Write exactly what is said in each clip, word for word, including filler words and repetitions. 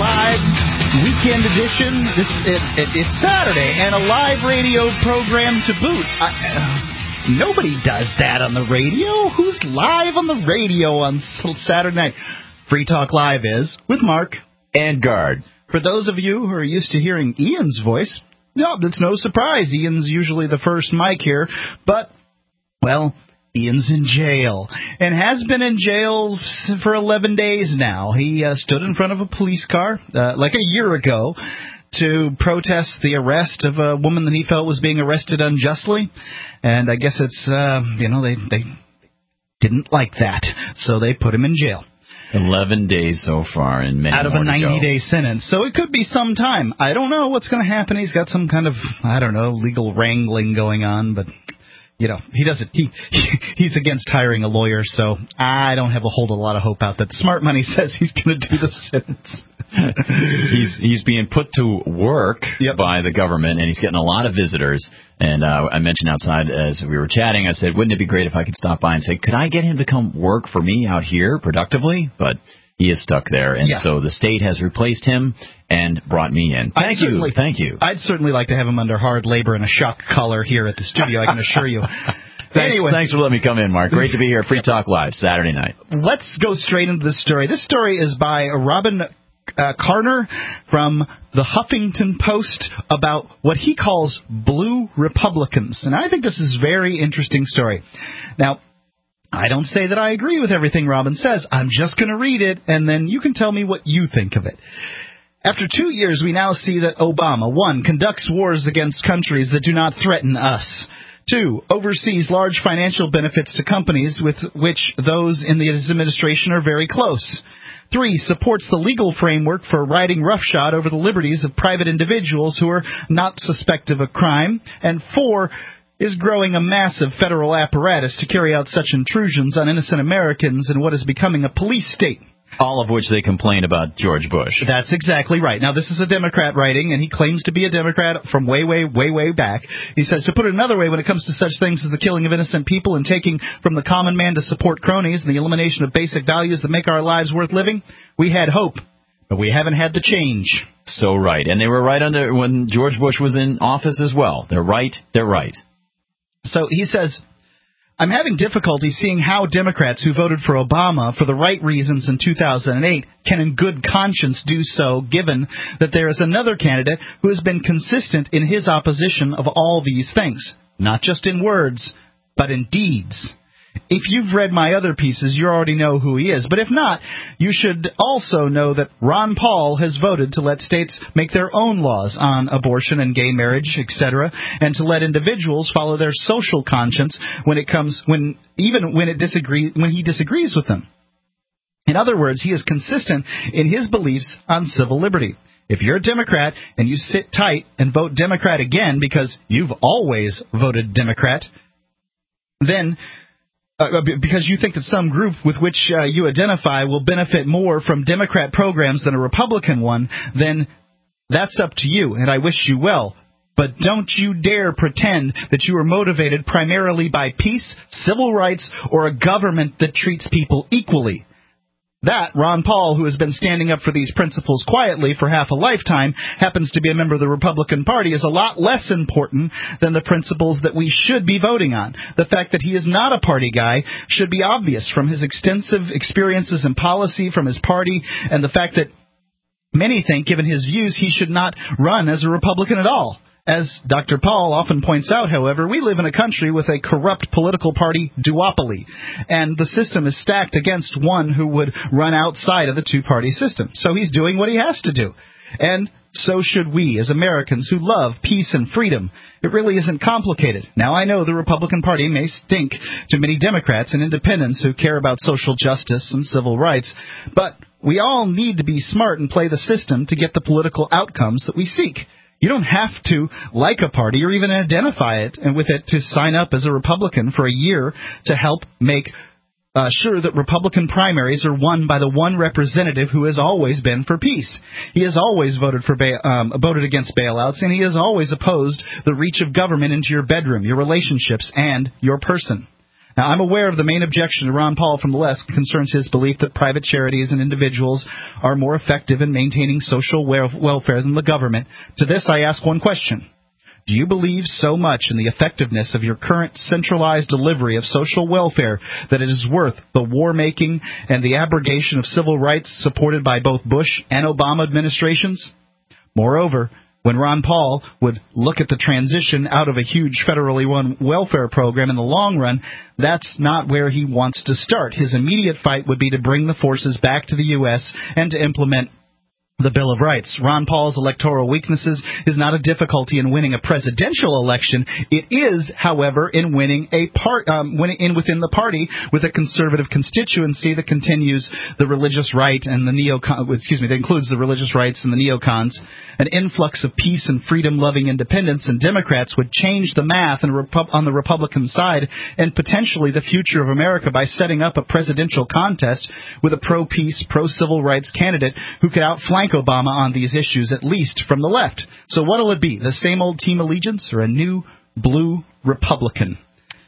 Live weekend edition. This it, it, It's Saturday and a live radio program to boot. I, uh, nobody does that on the radio. Who's live on the radio on Saturday night? Free Talk Live is with Mark and Guard. For those of you who are used to hearing Ian's voice, no, that's no surprise. Ian's usually the first mic here, but, well, Ian's in jail, and has been in jail for eleven days now. He uh, stood in front of a police car uh, like a year ago to protest the arrest of a woman that he felt was being arrested unjustly, and I guess it's, uh, you know, they, they didn't like that, so they put him in jail. Eleven days so far, and many out of more a ninety-day sentence. So it could be some time. I don't know what's going to happen. He's got some kind of, I don't know, legal wrangling going on, but... You know, he doesn't. He, he he's against hiring a lawyer, so I don't have a hold a lot of hope out that Smart Money says he's going to do the sentence. he's he's being put to work yep. by the government, and he's getting a lot of visitors. And uh, I mentioned outside as we were chatting, I said, wouldn't it be great if I could stop by and say, could I get him to come work for me out here productively? But he is stuck there, and yeah. so the state has replaced him and brought me in. Thank I'd you. Thank you. I'd certainly like to have him under hard labor and a shock collar here at the studio, I can assure you. Thanks, anyway. thanks for letting me come in, Mark. Great to be here. Free Talk Live, Saturday night. Let's go straight into this story. This story is by Robin uh, Karner from the Huffington Post about what he calls blue Republicans. And I think this is a very interesting story. Now, I don't say that I agree with everything Robin says. I'm just going to read it, and then you can tell me what you think of it. After two years, we now see that Obama, one, conducts wars against countries that do not threaten us. Two, oversees large financial benefits to companies with which those in his administration are very close. Three, supports the legal framework for riding roughshod over the liberties of private individuals who are not suspected of a crime. And four, is growing a massive federal apparatus to carry out such intrusions on innocent Americans in what is becoming a police state. All of which they complain about George Bush. That's exactly right. Now, this is a Democrat writing, and he claims to be a Democrat from way, way, way, way back. He says, to put it another way, when it comes to such things as the killing of innocent people and taking from the common man to support cronies and the elimination of basic values that make our lives worth living, we had hope, but we haven't had the change. So right. And they were right under when George Bush was in office as well. They're right. They're right. So he says, I'm having difficulty seeing how Democrats who voted for Obama for the right reasons in two thousand eight can in good conscience do so, given that there is another candidate who has been consistent in his opposition of all these things, not just in words, but in deeds. If you've read my other pieces, you already know who he is. But if not, you should also know that Ron Paul has voted to let states make their own laws on abortion and gay marriage, et cetera, and to let individuals follow their social conscience when it comes, when even when it disagree, when he disagrees with them. In other words, he is consistent in his beliefs on civil liberty. If you're a Democrat and you sit tight and vote Democrat again because you've always voted Democrat, then Uh, because you think that some group with which uh, you identify will benefit more from Democrat programs than a Republican one, then that's up to you, and I wish you well. But don't you dare pretend that you are motivated primarily by peace, civil rights, or a government that treats people equally. That, Ron Paul, who has been standing up for these principles quietly for half a lifetime, happens to be a member of the Republican Party, is a lot less important than the principles that we should be voting on. The fact that he is not a party guy should be obvious from his extensive experiences in policy from his party, and the fact that many think, given his views, he should not run as a Republican at all. As Doctor Paul often points out, however, we live in a country with a corrupt political party duopoly, and the system is stacked against one who would run outside of the two-party system. So he's doing what he has to do. And so should we, as Americans who love peace and freedom. It really isn't complicated. Now, I know the Republican Party may stink to many Democrats and independents who care about social justice and civil rights, but we all need to be smart and play the system to get the political outcomes that we seek. You don't have to like a party or even identify it and with it to sign up as a Republican for a year to help make uh, sure that Republican primaries are won by the one representative who has always been for peace. He has always voted for ba- um, voted against bailouts, and he has always opposed the reach of government into your bedroom, your relationships, and your person. Now, I'm aware of the main objection to Ron Paul from the left concerns his belief that private charities and individuals are more effective in maintaining social welfare than the government. To this, I ask one question. Do you believe so much in the effectiveness of your current centralized delivery of social welfare that it is worth the war-making and the abrogation of civil rights supported by both Bush and Obama administrations? Moreover, when Ron Paul would look at the transition out of a huge federally run welfare program in the long run, that's not where he wants to start. His immediate fight would be to bring the forces back to the U S and to implement the Bill of Rights. Ron Paul's electoral weaknesses is not a difficulty in winning a presidential election. It is, however, in winning a part, um, winning in within the party with a conservative constituency that continues the religious right and the neocon. Excuse me, that includes the religious rights and the neocons. An influx of peace and freedom-loving independents and Democrats would change the math on the Republican side and potentially the future of America by setting up a presidential contest with a pro-peace, pro-civil rights candidate who could outflank Obama on these issues, at least from the left. So what'll it be? The same old Team Allegiance or a new blue Republican?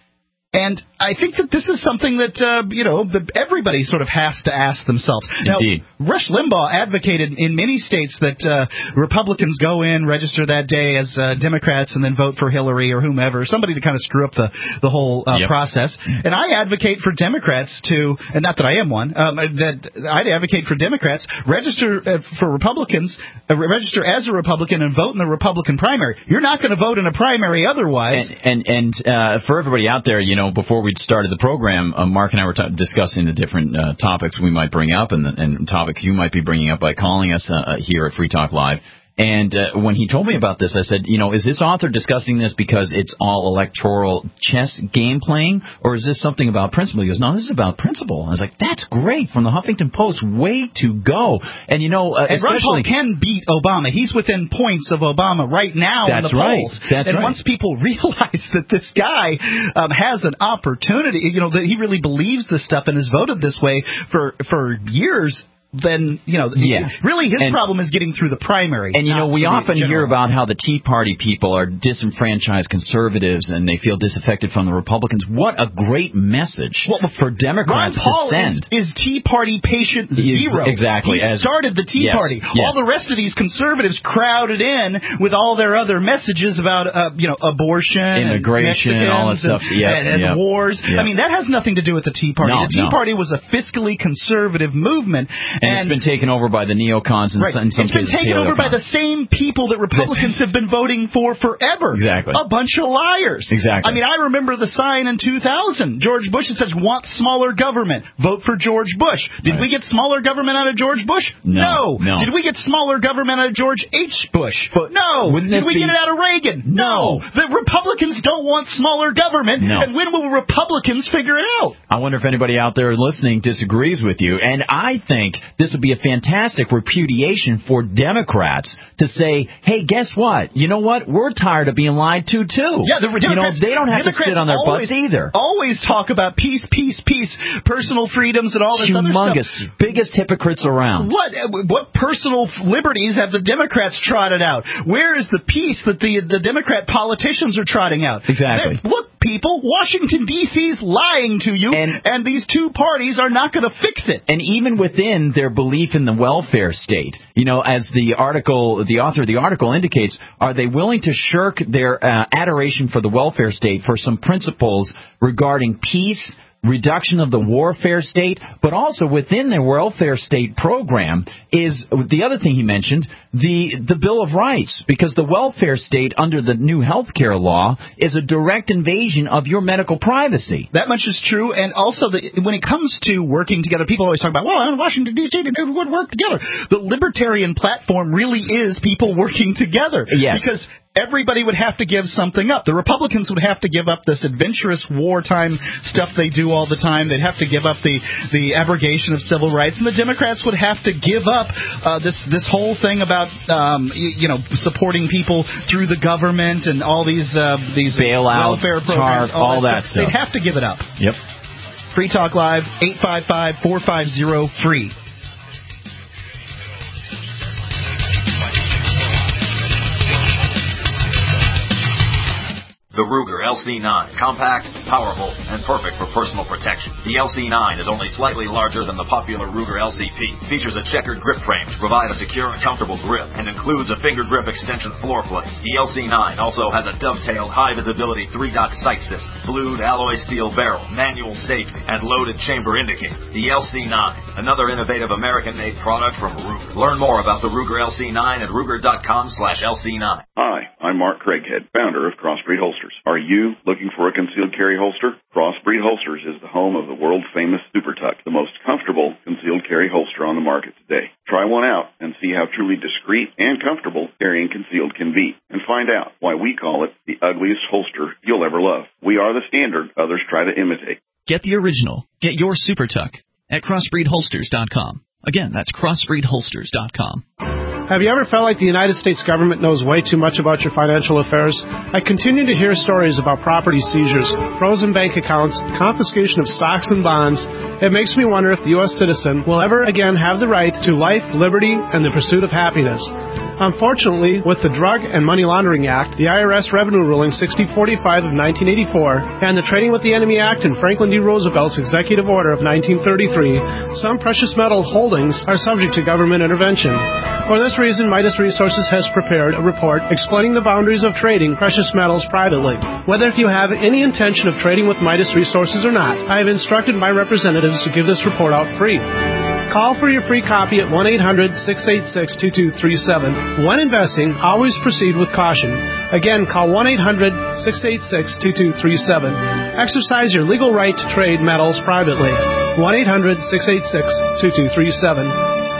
And I think that this is something that, uh, you know, that everybody sort of has to ask themselves. Indeed. Now, Rush Limbaugh advocated in many states that uh, Republicans go in, register that day as uh, Democrats, and then vote for Hillary or whomever, somebody to kind of screw up the, the whole uh, yep. process. And I advocate for Democrats to, and not that I am one, um, that I'd advocate for Democrats, register uh, for Republicans, uh, register as a Republican and vote in the Republican primary. You're not going to vote in a primary otherwise. And, and, and uh, for everybody out there, you know, know, before we started the program, uh, Mark and I were t- discussing the different uh, topics we might bring up and, and topics you might be bringing up by calling us uh, here at Free Talk Live. And uh, when he told me about this, I said, you know, is this author discussing this because it's all electoral chess game playing, or is this something about principle? He goes, no, this is about principle. I was like, that's great. From the Huffington Post, way to go. And, you know, uh, and Ron Paul can beat Obama. He's within points of Obama right now in the right. polls. That's and right. once people realize that this guy um, has an opportunity, you know, that he really believes this stuff and has voted this way for for years, then, you know, yeah. really his and, problem is getting through the primary. And, you know, we often hear about how the Tea Party people are disenfranchised conservatives and they feel disaffected from the Republicans. What a great message well, for Democrats Ron Paul to send. Is, is Tea Party patient zero. Exactly. He As, started the Tea yes, Party. Yes. All the rest of these conservatives crowded in with all their other messages about, uh, you know, abortion, immigration, and and all that stuff. And, yep, and, and yep. wars. Yep. I mean, that has nothing to do with the Tea Party. No, the Tea no. Party was a fiscally conservative movement. And, and it's been taken over by the neocons and right. in some it's been cases taken over by the same people that Republicans have been voting for forever. Exactly. A bunch of liars. Exactly. I mean, I remember the sign in two thousand. George Bush that says, want smaller government. Vote for George Bush. Did right. we get smaller government out of George Bush? No. no. Did we get smaller government out of George H. Bush? But no. Did we be... get it out of Reagan? No. no. The Republicans don't want smaller government. No. And when will Republicans figure it out? I wonder if anybody out there listening disagrees with you. And I think this would be a fantastic repudiation for Democrats to say, hey, guess what? You know what? We're tired of being lied to, too. Yeah, the Democrats, you know, they don't have Democrats to sit on their always, butts either. Always talk about peace, peace, peace, personal freedoms and all this Humongous, other stuff. Biggest hypocrites around. What what personal liberties have the Democrats trotted out? Where is the peace that the the Democrat politicians are trotting out? Exactly. They're, look, people, Washington, D C's lying to you, and, and these two parties are not going to fix it. And even within their belief in the welfare state, you know, as the article, the author of the article indicates, are they willing to shirk their uh, adoration for the welfare state for some principles regarding peace, reduction of the warfare state, but also within their welfare state program is the other thing he mentioned, the the Bill of Rights, because the welfare state under the new health care law is a direct invasion of your medical privacy. That much is true, and also the, when it comes to working together, people always talk about, well, in Washington, D C, they would work together. The libertarian platform really is people working together. Yes. Because everybody would have to give something up. The Republicans would have to give up this adventurous wartime stuff they do all the time. They'd have to give up the, the abrogation of civil rights. And the Democrats would have to give up uh, this this whole thing about, um, you, you know, supporting people through the government and all these uh, these bailouts, welfare programs, TARP, all, all that stuff. stuff. They'd have to give it up. Yep. Free Talk Live, eight five five, four five zero, free. The Ruger L C nine. Compact, powerful, and perfect for personal protection. The L C nine is only slightly larger than the popular Ruger L C P. Features a checkered grip frame to provide a secure and comfortable grip, and includes a finger grip extension floor plate. The L C nine also has a dovetailed high-visibility three-dot sight system, blued alloy steel barrel, manual safety, and loaded chamber indicator. The L C nine, another innovative American-made product from Ruger. Learn more about the Ruger L C nine at Ruger.com slash LC9. Hi, I'm Mark Craighead, founder of Crossbreed Holsters. Are you looking for a concealed carry holster? Crossbreed Holsters is the home of the world-famous Super Tuck, the most comfortable concealed carry holster on the market today. Try one out and see how truly discreet and comfortable carrying concealed can be, and find out why we call it the ugliest holster you'll ever love. We are the standard others try to imitate. Get the original. Get your Super Tuck at crossbreed holsters dot com. Again, that's crossbreed holsters dot com. Have you ever felt like the United States government knows way too much about your financial affairs? I continue to hear stories about property seizures, frozen bank accounts, confiscation of stocks and bonds. It makes me wonder if the U S citizen will ever again have the right to life, liberty, and the pursuit of happiness. Unfortunately, with the Drug and Money Laundering Act, the I R S Revenue Ruling sixty forty-five of nineteen eighty-four, and the Trading with the Enemy Act and Franklin D. Roosevelt's Executive Order of nineteen thirty-three, some precious metal holdings are subject to government intervention. For this reason, Midas Resources has prepared a report explaining the boundaries of trading precious metals privately. Whether if you have any intention of trading with Midas Resources or not, I have instructed my representatives to give this report out free. Call for your free copy at one eight hundred six eight six two two three seven. When investing, always proceed with caution. Again, call one eight hundred six eight six two two three seven. Exercise your legal right to trade metals privately. one eight hundred six eight six two two three seven.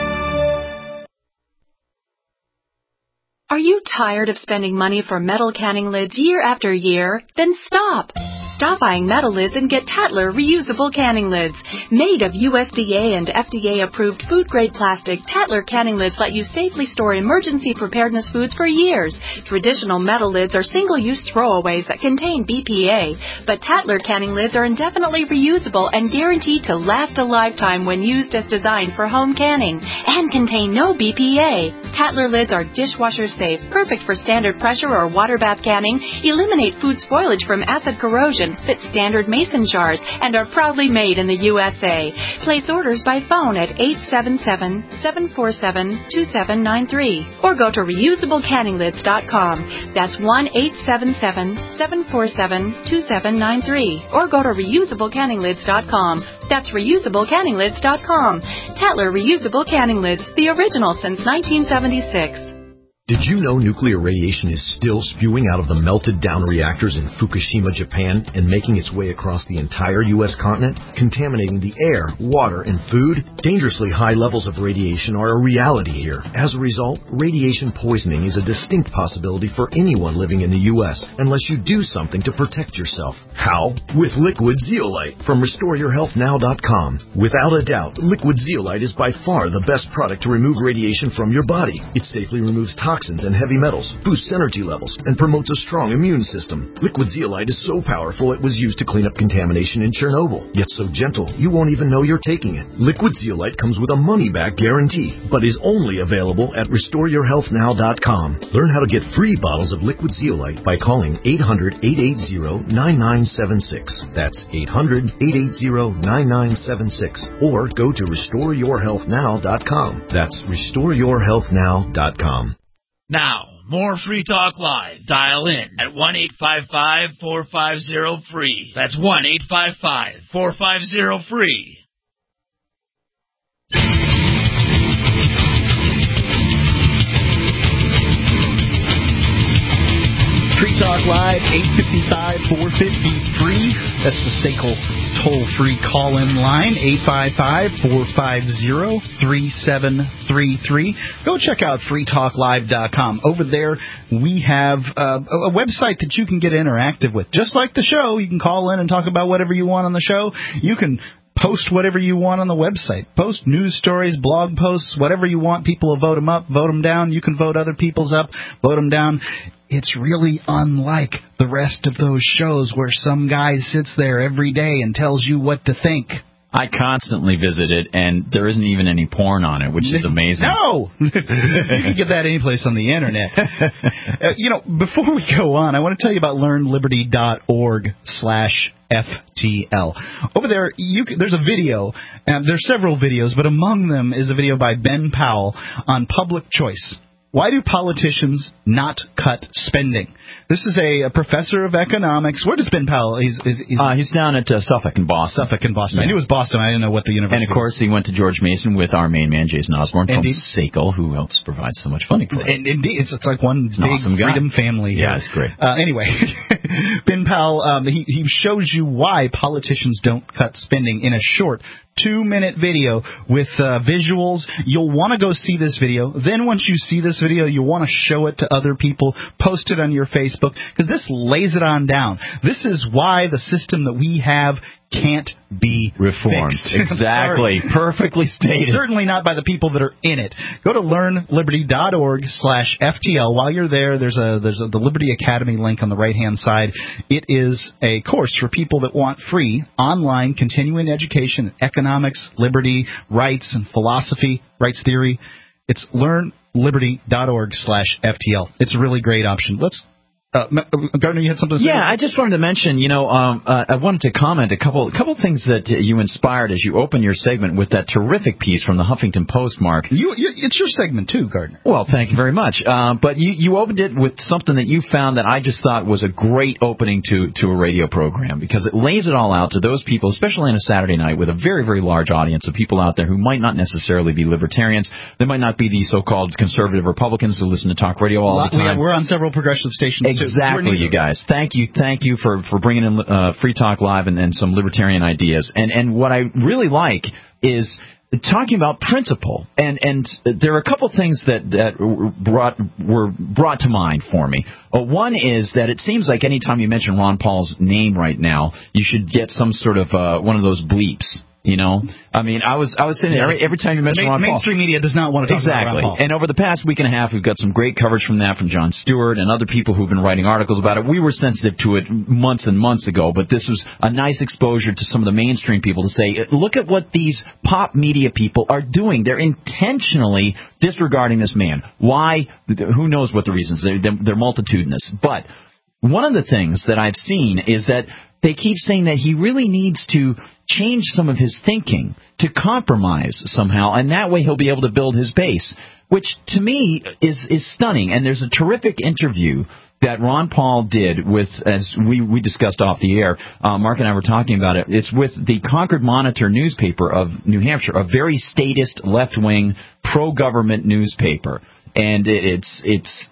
Are you tired of spending money for metal canning lids year after year? Then stop! Stop buying metal lids and get Tatler reusable canning lids. Made of U S D A and F D A-approved food-grade plastic, Tatler canning lids let you safely store emergency preparedness foods for years. Traditional metal lids are single-use throwaways that contain B P A, but Tatler canning lids are indefinitely reusable and guaranteed to last a lifetime when used as designed for home canning, and contain no B P A. Tatler lids are dishwasher safe, perfect for standard pressure or water bath canning, eliminate food spoilage from acid corrosion, fit standard mason jars, and are proudly made in the U S A. Place orders by phone at eight seven seven, seven four seven, two seven nine three or go to reusable canning lids dot com. That's one eight seven seven, seven four seven, two seven nine three or go to reusable canning lids dot com. That's reusable canning lids dot com. Tatler Reusable Canning Lids, the original since nineteen seventy-six. Did you know nuclear radiation is still spewing out of the melted down reactors in Fukushima, Japan, and making its way across the entire U S continent, contaminating the air, water, and food? Dangerously high levels of radiation are a reality here. As a result, radiation poisoning is a distinct possibility for anyone living in the U S unless you do something to protect yourself. How? With Liquid Zeolite from restore your health now dot com. Without a doubt, Liquid Zeolite is by far the best product to remove radiation from your body. It safely removes toxins and heavy metals, boosts energy levels, and promotes a strong immune system. Liquid Zeolite is so powerful it was used to clean up contamination in Chernobyl, yet so gentle you won't even know you're taking it. Liquid Zeolite comes with a money-back guarantee, but is only available at restore your health now dot com. Learn how to get free bottles of Liquid Zeolite by calling eight hundred, eight eight zero, nine nine seven six. That's eight hundred, eight eight zero, nine nine seven six. Or go to restore your health now dot com. That's restore your health now dot com. Now, more Free Talk Live. Dial in at one eight five five, four five zero, free. That's one eight five five, four five zero, free. Free Talk Live, eight five five, four five zero, free. That's the S A C L toll-free call-in line, eight five five, four five zero, three seven three three. Go check out free talk live dot com. Over there, we have uh, a website that you can get interactive with. Just like the show, you can call in and talk about whatever you want on the show. You can post whatever you want on the website. Post news stories, blog posts, whatever you want. People will vote them up, vote them down. You can vote other people's up, vote them down. It's really unlike the rest of those shows where some guy sits there every day and tells you what to think. I constantly visit it, and there isn't even any porn on it, which is amazing. No! You can get that any place on the Internet. uh, you know, before we go on, I want to tell you about learnliberty.org slash FTL. Over there, you can, there's a video, and there's several videos, but among them is a video by Ben Powell on public choice. Why do politicians not cut spending? This is a, a professor of economics. Where does Ben Powell? He's he's, he's, uh, he's down at uh, Suffolk in Boston. Suffolk in Boston. Yeah. I knew it was Boston. I didn't know what the university. And of course, was. he went to George Mason with our main man, Jason Osborne from Indeed. S A C L, who helps provide so much funding for it. And indeed, it's, it's like one it's big awesome freedom family. Yeah, here. it's great. Uh, anyway, Ben Powell, um, he, he shows you why politicians don't cut spending in a short two-minute video with uh, visuals. You'll want to go see this video. Then once you see this video, you'll want to show it to other people, post it on your Facebook, because this lays it on down. This is why the system that we have can't be reformed. Fixed. Exactly. Perfectly stated. Certainly not by the people that are in it. Go to learnliberty.org slash FTL. While you're there, there's a there's a, the Liberty Academy link on the right-hand side. It is a course for people that want free online continuing education in economics, liberty, rights, and philosophy, rights theory. It's learnliberty.org slash FTL. It's a really great option. Let's Uh, Gardner, you had something to say? Yeah, I just wanted to mention, you know, um, uh, I wanted to comment a couple a couple things that you inspired as you opened your segment with that terrific piece from the Huffington Post, Mark. You, you, it's your segment, too, Gardner. Well, thank you very much. Uh, but you, you opened it with something that you found that I just thought was a great opening to, to a radio program, because it lays it all out to those people, especially on a Saturday night with a very, very large audience of people out there who might not necessarily be libertarians. They might not be the so-called conservative Republicans who listen to talk radio all the time. We're on several progressive stations, Exactly, you guys. Thank you, thank you for, for bringing in uh, Free Talk Live and, and some libertarian ideas. And and what I really like is talking about principle. And and there are a couple things that that brought were brought to mind for me. Uh, one is that it seems like anytime you mention Ron Paul's name right now, you should get some sort of uh, one of those bleeps. You know, I mean, I was I was saying every, every time you mention Ma- Ron Paul, mainstream media does not want to talk exactly. about Ron Paul. And over the past week and a half, we've got some great coverage from that from Jon Stewart and other people who've been writing articles about it. We were sensitive to it months and months ago, but this was a nice exposure to some of the mainstream people to say, look at what these pop media people are doing. They're intentionally disregarding this man. Why? Who knows what the reasons? They're, they're multitudinous. But one of the things that I've seen is that they keep saying that he really needs to change some of his thinking, to compromise somehow, and that way he'll be able to build his base, which to me is, is stunning. And there's a terrific interview that Ron Paul did with, as we, we discussed off the air, uh, Mark and I were talking about it, it's with the Concord Monitor newspaper of New Hampshire, a very statist, left-wing, pro-government newspaper. And it, it's, it's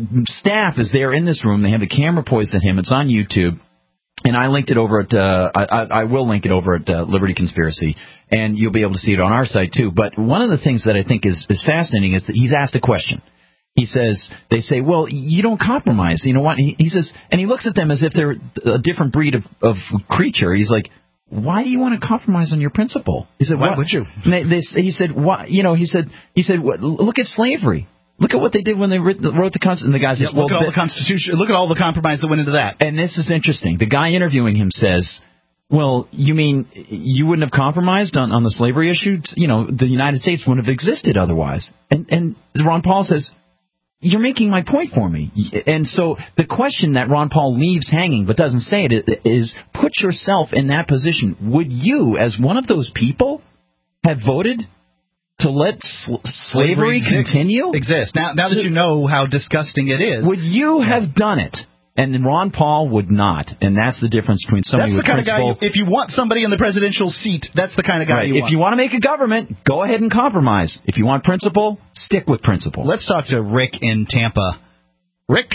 staff is there in this room. They have the camera poised at him. It's on YouTube. And I linked it over at, uh, I, I will link it over at uh, Liberty Conspiracy, and you'll be able to see it on our site too. But one of the things that I think is, is fascinating is that he's asked a question. He says, they say, well, you don't compromise. You know what? He, he says, and he looks at them as if they're a different breed of, of creature. He's like, why do you want to compromise on your principle? He said, why what? would you? And they, they, he said, why? You know, he said, he said, look at slavery. Look at what they did when they wrote the Constitution. And the guy says, yeah, look well, at all the Constitution. Look at all the compromise that went into that. And this is interesting. The guy interviewing him says, well, you mean you wouldn't have compromised on, on the slavery issue? You know, the United States wouldn't have existed otherwise. And, and Ron Paul says, you're making my point for me. And so the question that Ron Paul leaves hanging but doesn't say it is, put yourself in that position. Would you, as one of those people, have voted to let sl- slavery, slavery continue? Exist. Now, now that you know how disgusting it is. Would you have done it? And Ron Paul would not. And that's the difference between somebody that's with the kind principle. Of guy you, if you want somebody in the presidential seat, that's the kind of guy right. you if want. If you want to make a government, go ahead and compromise. If you want principle, stick with principle. Let's talk to Rick in Tampa. Rick?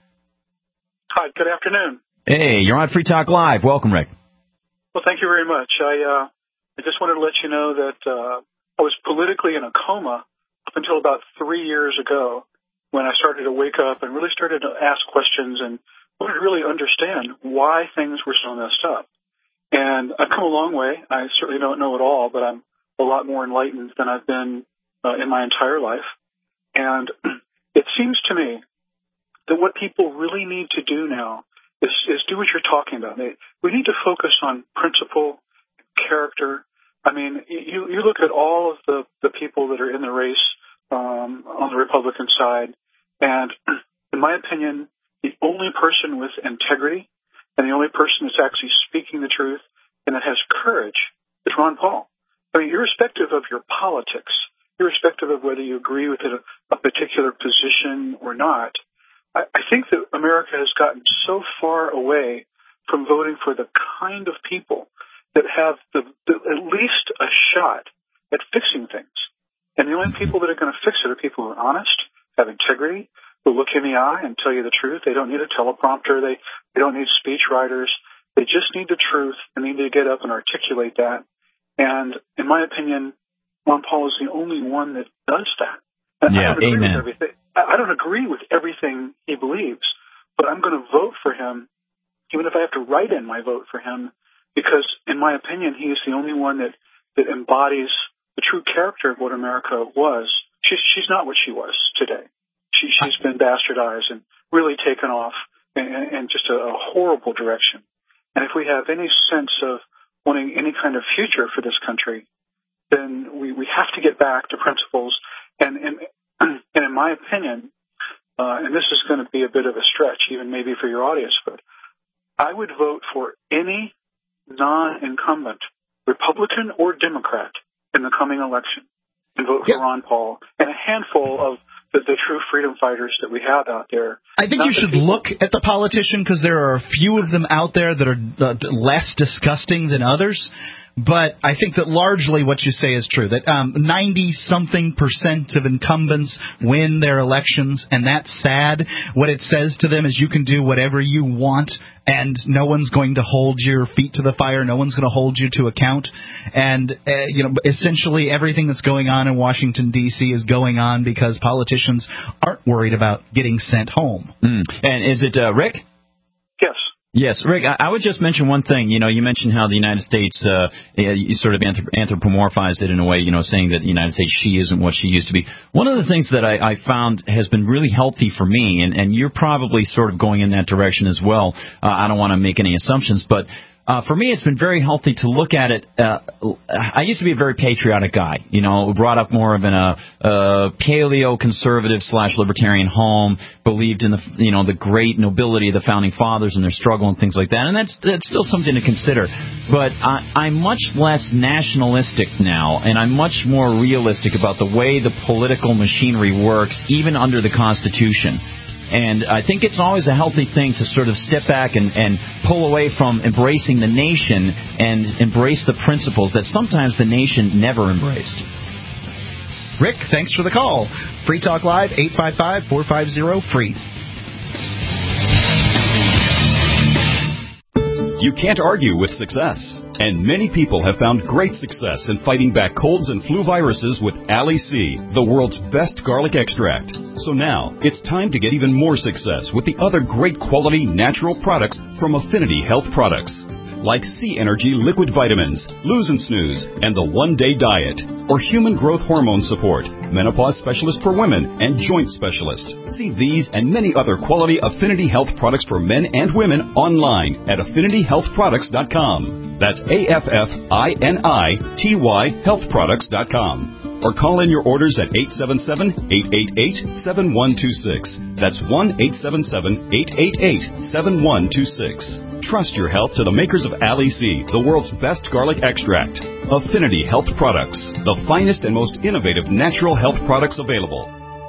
Hi, good afternoon. Hey, you're on Free Talk Live. Welcome, Rick. Well, thank you very much. I, uh, I just wanted to let you know that uh, I was politically in a coma up until about three years ago when I started to wake up and really started to ask questions and wanted to really understand why things were so messed up. And I've come a long way. I certainly don't know it all, but I'm a lot more enlightened than I've been uh, in my entire life. And it seems to me that what people really need to do now is, is do what you're talking about. They, we need to focus on principle, character, I mean, you, you look at all of the, the people that are in the race um, on the Republican side, and in my opinion, the only person with integrity and the only person that's actually speaking the truth and that has courage is Ron Paul. I mean, irrespective of your politics, irrespective of whether you agree with it, a, a particular position or not, I, I think that America has gotten so far away from voting for the kind of people that have the, the, at least a shot at fixing things. And the only people that are going to fix it are people who are honest, have integrity, who look in the eye and tell you the truth. They don't need a teleprompter. They, they don't need speech writers. They just need the truth and need to get up and articulate that. And in my opinion, Ron Paul is the only one that does that. And yeah, I don't agree amen. with everything. I don't agree with everything he believes, but I'm going to vote for him, even if I have to write in my vote for him, because in my opinion, he is the only one that, that embodies the true character of what America was. She's, she's not what she was today. She, she's been bastardized and really taken off in, in just a, a horrible direction. And if we have any sense of wanting any kind of future for this country, then we, we have to get back to principles. And, and, and in my opinion, uh, and this is going to be a bit of a stretch, even maybe for your audience, but I would vote for any non-incumbent, Republican or Democrat, in the coming election, and vote for yep. Ron Paul and a handful of the, the true freedom fighters that we have out there. I think you should look at the politician because there are a few of them out there that are uh, less disgusting than others. But I think that largely what you say is true, that um, ninety-something percent of incumbents win their elections, and that's sad. What it says to them is you can do whatever you want, and no one's going to hold your feet to the fire. No one's going to hold you to account. And, uh, you know, essentially everything that's going on in Washington, D C is going on because politicians aren't worried about getting sent home. Mm. And is it uh, Rick? Yes. Yes, Rick, I would just mention one thing. You know, you mentioned how the United States, uh, you sort of anthropomorphized it in a way, you know, saying that the United States, she isn't what she used to be. One of the things that I, I found has been really healthy for me, and, and you're probably sort of going in that direction as well. Uh, I don't want to make any assumptions, but Uh, for me, it's been very healthy to look at it. Uh, I used to be a very patriotic guy, you know, brought up more of in a, a paleo-conservative slash libertarian home, believed in the, you know, the great nobility of the founding fathers and their struggle and things like that. And that's, that's still something to consider. But I, I'm much less nationalistic now, and I'm much more realistic about the way the political machinery works, even under the Constitution. And I think it's always a healthy thing to sort of step back and, and pull away from embracing the nation and embrace the principles that sometimes the nation never embraced. Rick, thanks for the call. Free Talk Live, eight five five, four five zero, free. You can't argue with success. And many people have found great success in fighting back colds and flu viruses with Ali C, the world's best garlic extract. So now, it's time to get even more success with the other great quality natural products from Affinity Health Products. Like C Energy Liquid Vitamins, Lose and Snooze, and the One Day Diet, or Human Growth Hormone Support, Menopause Specialist for Women, and Joint Specialist. See these and many other quality Affinity Health products for men and women online at affinity health products dot com. That's A F F I N I T Y health products dot com. Or call in your orders at eight seven seven, eight eight eight, seven one two six. That's one eight seven seven, eight eight eight, seven one two six. Trust your health to the makers of Ali C, the world's best garlic extract. Affinity Health Products, the finest and most innovative natural health products available.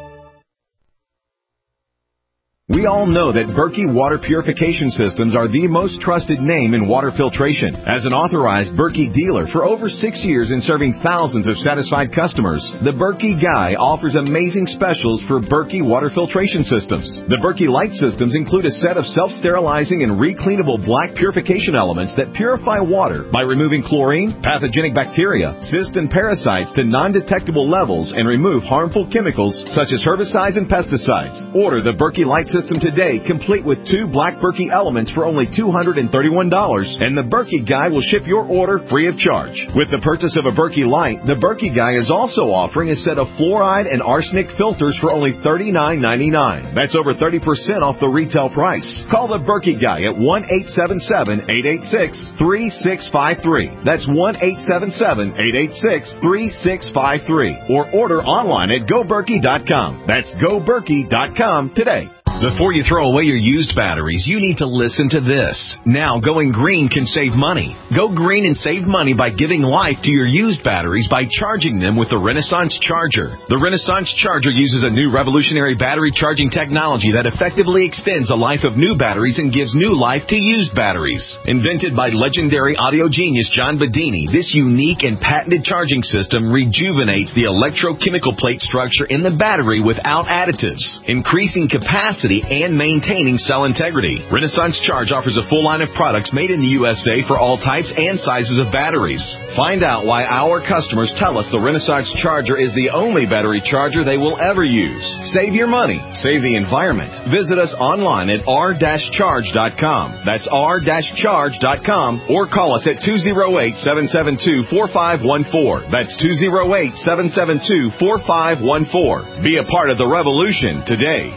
We all know that Berkey Water Purification Systems are the most trusted name in water filtration. As an authorized Berkey dealer for over six years and serving thousands of satisfied customers, the Berkey Guy offers amazing specials for Berkey Water Filtration Systems. The Berkey Light Systems include a set of self-sterilizing and recleanable black purification elements that purify water by removing chlorine, pathogenic bacteria, cysts, and parasites to non-detectable levels and remove harmful chemicals such as herbicides and pesticides. Order the Berkey Light Systems system today, complete with two black Berkey elements for only two hundred thirty-one dollars, and the Berkey Guy will ship your order free of charge. With the purchase of a Berkey Light, the Berkey Guy is also offering a set of fluoride and arsenic filters for only thirty-nine ninety-nine. That's over thirty percent off the retail price. Call the Berkey Guy at one eight seven seven, eight eight six, three six five three. That's one eight seven seven, eight eight six, three six five three. Or order online at go berkey dot com. That's go berkey dot com today. Before you throw away your used batteries, you need to listen to this. Now, going green can save money. Go green and save money by giving life to your used batteries by charging them with the Renaissance Charger. The Renaissance Charger uses a new revolutionary battery charging technology that effectively extends the life of new batteries and gives new life to used batteries. Invented by legendary audio genius John Bedini, this unique and patented charging system rejuvenates the electrochemical plate structure in the battery without additives, increasing capacity and maintaining cell integrity. Renaissance Charge offers a full line of products made in the U S A for all types and sizes of batteries. Find out why our customers tell us the Renaissance Charger is the only battery charger they will ever use. Save your money. Save the environment. Visit us online at r dash charge dot com. That's r dash charge dot com, or call us at two oh eight, seven seven two, four five one four. That's two oh eight, seven seven two, four five one four. Be a part of the revolution today.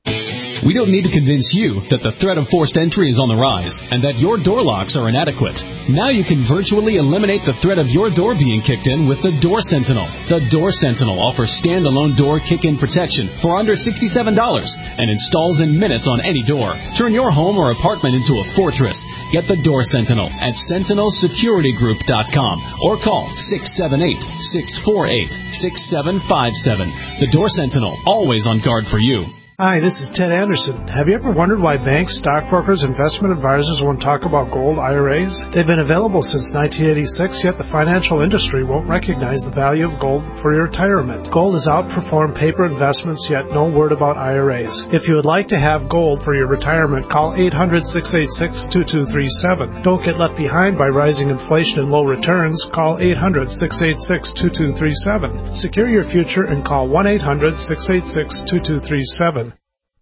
We don't need to convince you that the threat of forced entry is on the rise and that your door locks are inadequate. Now you can virtually eliminate the threat of your door being kicked in with the Door Sentinel. The Door Sentinel offers standalone door kick-in protection for under sixty-seven dollars and installs in minutes on any door. Turn your home or apartment into a fortress. Get the Door Sentinel at sentinel security group dot com or call six seven eight, six four eight, six seven five seven. The Door Sentinel, always on guard for you. Hi, this is Ted Anderson. Have you ever wondered why banks, stockbrokers, investment advisors won't talk about gold I R As? They've been available since nineteen eighty-six, yet the financial industry won't recognize the value of gold for your retirement. Gold has outperformed paper investments, yet no word about I R As. If you would like to have gold for your retirement, call eight hundred, six eight six, two two three seven. Don't get left behind by rising inflation and low returns. Call eight hundred, six eight six, two two three seven. Secure your future and call one eight hundred, six eight six, two two three seven.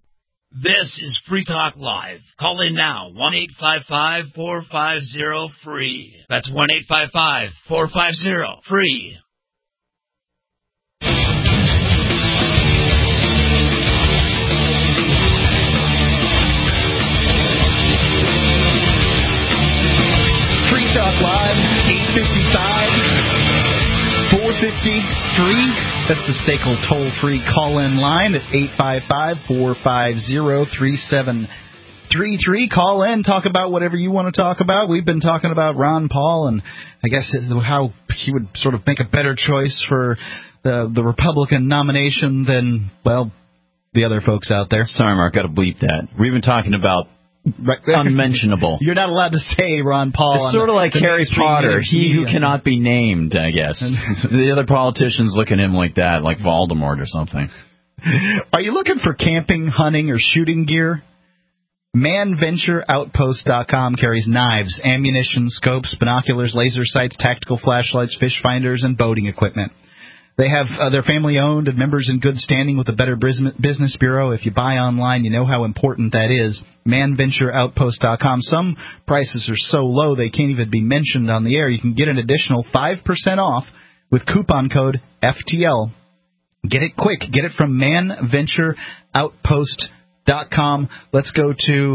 This is Free Talk Live. Call in now, one eight five five, four five zero, free. That's one eight five five, four five zero, free. Free Talk Live, eight fifty-five, four fifty-three. That's the S A C L toll-free call-in line at eight five five, four five zero, three seven three three. Call in, talk about whatever you want to talk about. We've been talking about Ron Paul and I guess how he would sort of make a better choice for the the Republican nomination than, well, the other folks out there. Sorry, Mark, got to bleep that. We've been talking about unmentionable. You're not allowed to say Ron Paul. It's sort of like Harry Potter, he who media. cannot be named, I guess. The other politicians look at him like that, like Voldemort or something. Are you looking for camping, hunting, or shooting gear? man venture outpost dot com carries knives, ammunition, scopes, binoculars, laser sights, tactical flashlights, fish finders, and boating equipment. They have uh, they're family-owned and members in good standing with the Better Business Bureau. If you buy online, you know how important that is. man venture outpost dot com. Some prices are so low they can't even be mentioned on the air. You can get an additional five percent off with coupon code F T L. Get it quick. Get it from man venture outpost dot com. Let's go to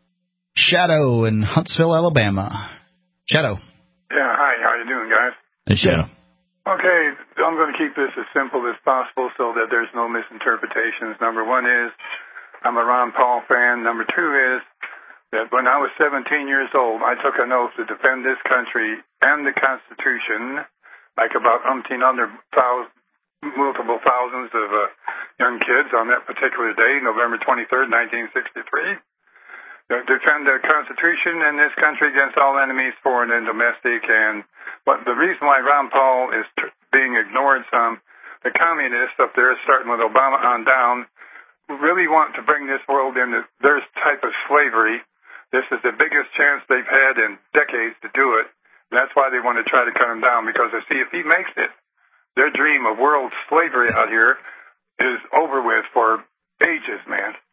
Shadow in Huntsville, Alabama. Shadow. Yeah, hi. How you doing, guys? Hey, Shadow. Okay, I'm going to keep this as simple as possible so that there's no misinterpretations. Number one is I'm a Ron Paul fan. Number two is that when I was seventeen years old, I took an oath to defend this country and the Constitution, like about umpteen other thousand, multiple thousands of uh, young kids on that particular day, November twenty-third, nineteen sixty-three. To defend the Constitution and this country against all enemies, foreign and domestic. And but the reason why Ron Paul is t- being ignored some, the communists up there, starting with Obama on down, really want to bring this world into their type of slavery. This is the biggest chance they've had in decades to do it. That's why they want to try to cut him down, because they see if he makes it, their dream of world slavery out here is over with for ages, man.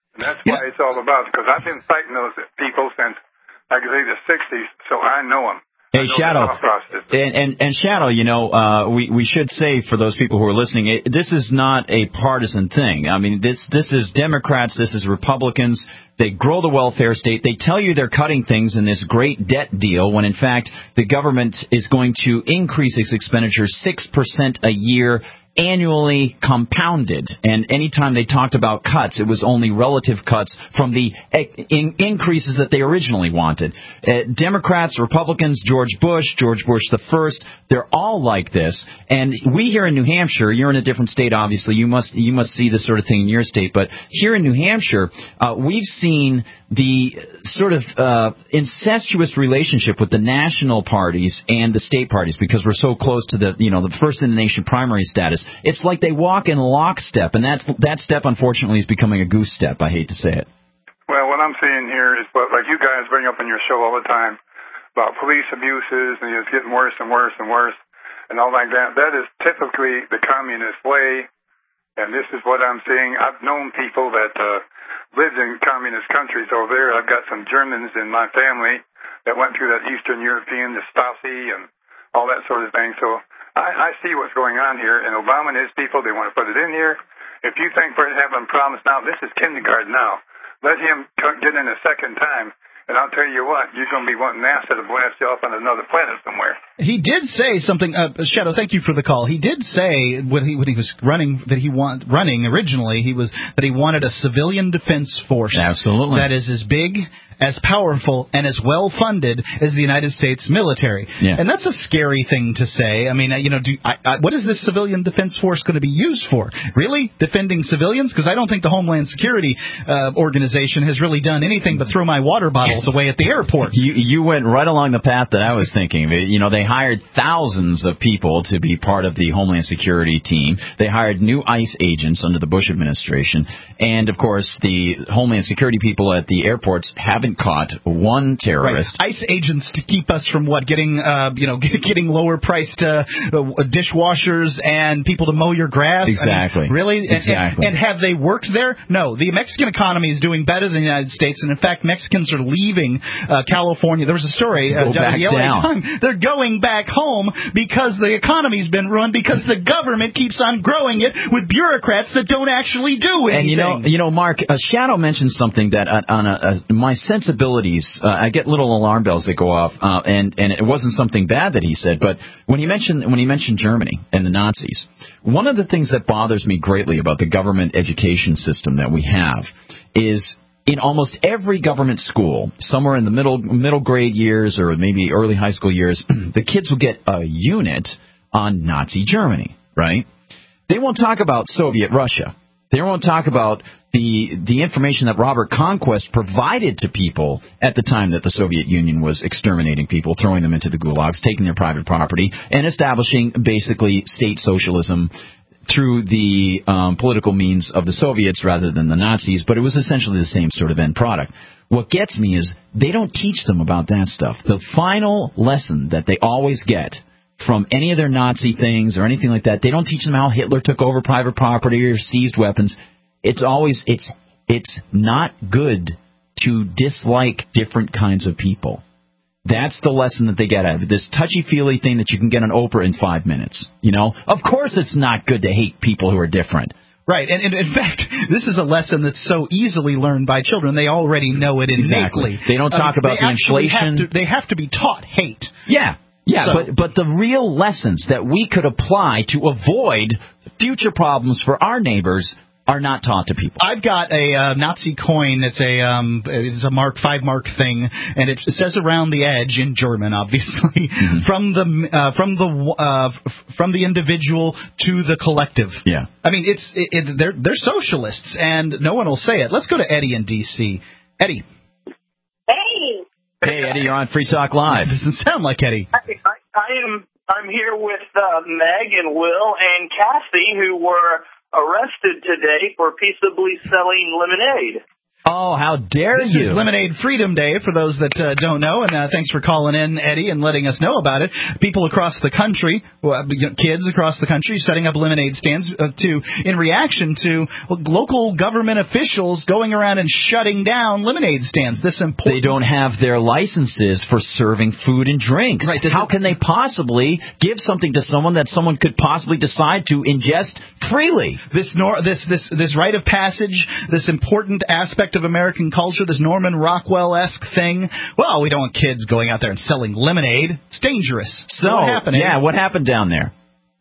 And that's what it's all about, because I've been fighting those people since, like I say, the sixties, so I know them. Hey, Shadow, and, and, and Shadow, you know, uh, we, we should say for those people who are listening, it, this is not a partisan thing. I mean, this this is Democrats, this is Republicans. They grow the welfare state. They tell you they're cutting things in this great debt deal when, in fact, the government is going to increase its expenditures six percent a year annually compounded. And anytime they talked about cuts, it was only relative cuts from the in- increases that they originally wanted. Uh, Democrats, Republicans, George Bush, George Bush the First, they're all like this. And we here in New Hampshire, you're in a different state, obviously. You must you must see this sort of thing in your state. But here in New Hampshire, uh, we've seen the sort of uh, incestuous relationship with the national parties and the state parties, because we're so close to the, you know, the first in the nation primary status. It's like they walk in lockstep, and that that step, unfortunately, is becoming a goose step. I hate to say it. Well, what I'm seeing here is what, like you guys bring up in your show all the time about police abuses, and it's getting worse and worse and worse, and all like that. That is typically the communist way, and this is what I'm seeing. I've known people that uh, lived in communist countries over there. I've got some Germans in my family that went through that Eastern European, the Stasi, and all that sort of thing. So I, I see what's going on here, and Obama and his people, they want to put it in here. If you think we're having problems now, this is kindergarten now. Let him get in a second time, and I'll tell you what, you're going to be wanting NASA to blast you off on another planet somewhere. He did say something, uh, Shadow, thank you for the call. He did say when he when he was running that he want running originally, he was that he wanted a civilian defense force. Absolutely. That is as big, as powerful, and as well funded as the United States military. Yeah. And that's a scary thing to say. I mean, you know, do, I, I, what is this civilian defense force going to be used for? Really? Defending civilians? Because I don't think the Homeland Security uh, organization has really done anything but throw my water bottles away at the airport. You, you went right along the path that I was thinking. You know, they hired thousands of people to be part of the Homeland Security team. They hired new ICE agents under the Bush administration. And, of course, the Homeland Security people at the airports haven't caught one terrorist. Right. ICE agents to keep us from what? Getting, uh, you know, getting lower priced uh, dishwashers and people to mow your grass? Exactly. I mean, really? Exactly. And, and, and have they worked there? No. The Mexican economy is doing better than the United States. And, in fact, Mexicans are leaving uh, California. There was a story uh, down in the L A Times. They're going back home because the economy's been ruined because the government keeps on growing it with bureaucrats that don't actually do anything. And, you know, you know Mark, uh, Shadow mentioned something that uh, on a, a, my sensibilities, uh, I get little alarm bells that go off, uh, and, and it wasn't something bad that he said, but when he mentioned when he mentioned Germany and the Nazis, one of the things that bothers me greatly about the government education system that we have is in almost every government school, somewhere in the middle middle grade years or maybe early high school years, the kids will get a unit on Nazi Germany, right? They won't talk about Soviet Russia. They won't talk about the the information that Robert Conquest provided to people at the time that the Soviet Union was exterminating people, throwing them into the gulags, taking their private property, and establishing basically state socialism through the um, political means of the Soviets rather than the Nazis, but it was essentially the same sort of end product. What gets me is they don't teach them about that stuff. The final lesson that they always get from any of their Nazi things or anything like that, they don't teach them how Hitler took over private property or seized weapons. It's always, it's it's not good to dislike different kinds of people. That's the lesson that they get out of it. This touchy-feely thing that you can get on Oprah in five minutes. You know, of course it's not good to hate people who are different. Right, and, and in fact, this is a lesson that's so easily learned by children. They already know it innately. Exactly. They don't talk uh, about the inflation. Have to, they have to be taught hate. Yeah. Yeah, so, but but the real lessons that we could apply to avoid future problems for our neighbors are not taught to people. I've got a uh, Nazi coin. It's a um, it's a mark five mark thing, and it says around the edge in German, obviously, mm-hmm. from the uh, from the uh, from the individual to the collective. Yeah, I mean it's it, it, they're they're socialists, and no one will say it. Let's go to Eddie in D C Eddie. Hey. Hey, Eddie, you're on Free Talk Live. It doesn't sound like Eddie. I, I, I am. I'm here with uh, Meg and Will and Kathy, who were arrested today for peaceably selling lemonade. Oh, how dare this you. This is Lemonade Freedom Day, for those that uh, don't know, and uh, thanks for calling in, Eddie, and letting us know about it. People across the country, well, kids across the country, setting up lemonade stands uh, to in reaction to well, local government officials going around and shutting down lemonade stands. This important. They don't have their licenses for serving food and drinks. Right, how can they possibly give something to someone that someone could possibly decide to ingest freely? This nor- this this this rite of passage, this important aspect of American culture, this Norman Rockwell-esque thing. Well, we don't want kids going out there and selling lemonade. It's dangerous. So, what happened? Yeah, what happened down there?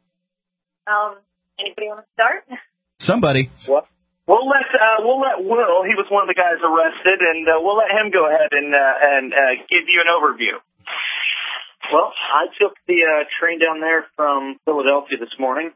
Um, anybody want to start? Somebody. What? We'll let uh, we'll let Will. He was one of the guys arrested, and uh, we'll let him go ahead and uh, and uh, give you an overview. Well, I took the uh, train down there from Philadelphia this morning,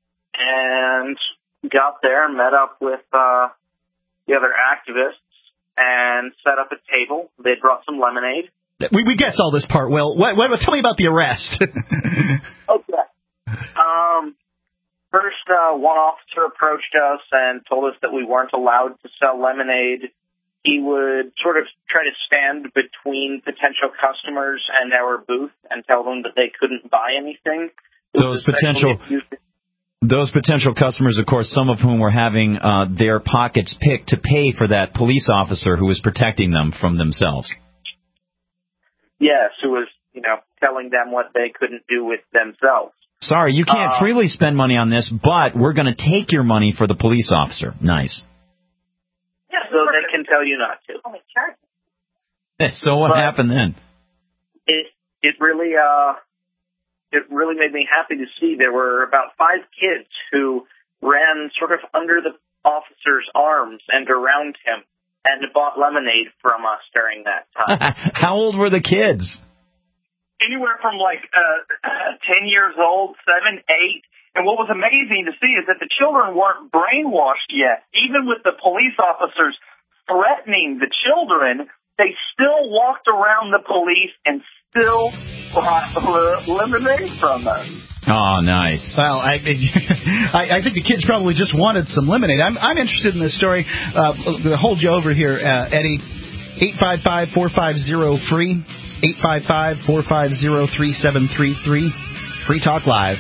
and got there, met up with uh, the other activists, and set up a table. They brought some lemonade. We we guess all this part. Well, what, what, tell me about the arrest. Okay. Um, first, uh, one officer approached us and told us that we weren't allowed to sell lemonade. He would sort of try to stand between potential customers and our booth and tell them that they couldn't buy anything. Those potential... Those potential customers, of course, some of whom were having uh, their pockets picked to pay for that police officer who was protecting them from themselves. Yes, who was, you know, telling them what they couldn't do with themselves. Sorry, you can't uh, freely spend money on this, but we're going to take your money for the police officer. Nice. Yeah, so they can tell you not to. So what but happened then? It it really uh. It really made me happy to see there were about five kids who ran sort of under the officer's arms and around him and bought lemonade from us during that time. How old were the kids? Anywhere from like uh, uh, ten years old, seven, eight. And what was amazing to see is that the children weren't brainwashed yet. Even with the police officers threatening the children, they still walked around the police and still bought lemonade from us. Oh, nice. Well, I, I, I think the kids probably just wanted some lemonade. I'm, I'm interested in this story. Uh, I'll hold you over here, uh, Eddie. eight five five, four five zero, free. eight five five, four five zero, three seven three three. Free Talk Live.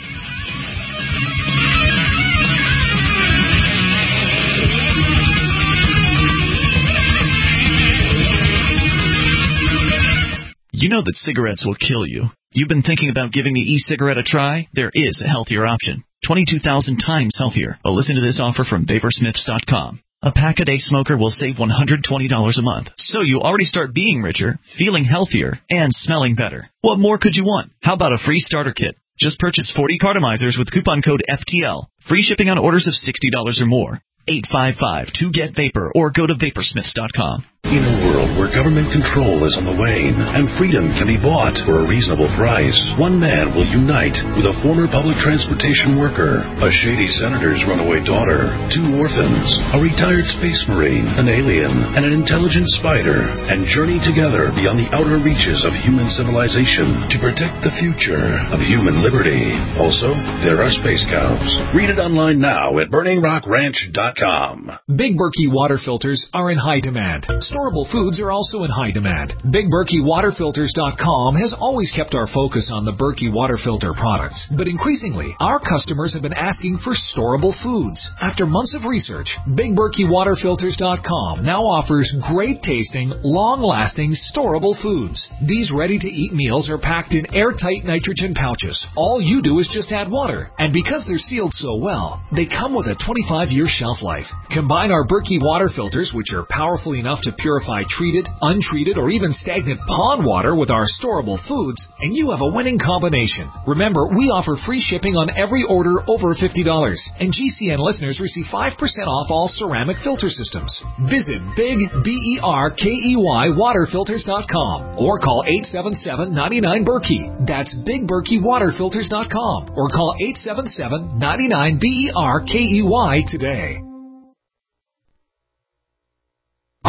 You know that cigarettes will kill you. You've been thinking about giving the e-cigarette a try? There is a healthier option. twenty-two thousand times healthier. But listen to this offer from Vapor Smiths dot com. A pack-a-day smoker will save one hundred twenty dollars a month. So you already start being richer, feeling healthier, and smelling better. What more could you want? How about a free starter kit? Just purchase forty cartomizers with coupon code F T L. Free shipping on orders of sixty dollars or more. eight five five, two get vapor or go to Vapor Smiths dot com. In a world where government control is on the wane and freedom can be bought for a reasonable price, one man will unite with a former public transportation worker, a shady senator's runaway daughter, two orphans, a retired space marine, an alien, and an intelligent spider, and journey together beyond the outer reaches of human civilization to protect the future of human liberty. Also, there are space cows. Read it online now at burning rock ranch dot com. Big Berkey water filters are in high demand. Storable foods are also in high demand. Big Berkey Water Filters dot com has always kept our focus on the Berkey water filter products, but increasingly, our customers have been asking for storable foods. After months of research, Big Berkey Water Filters dot com now offers great-tasting, long-lasting, storable foods. These ready-to-eat meals are packed in airtight nitrogen pouches. All you do is just add water, and because they're sealed so well, they come with a twenty-five year shelf life. Combine our Berkey water filters, which are powerful enough to purify treated, untreated, or even stagnant pond water with our storable foods, and you have a winning combination. Remember, we offer free shipping on every order over fifty dollars, and G C N listeners receive five percent off all ceramic filter systems. Visit Big B E R K E Y Water Filters dot com or call eight seven seven, nine nine, Berkey. That's Big Berkey Water Filters dot com or call eight seven seven, nine nine, B E R K E Y today.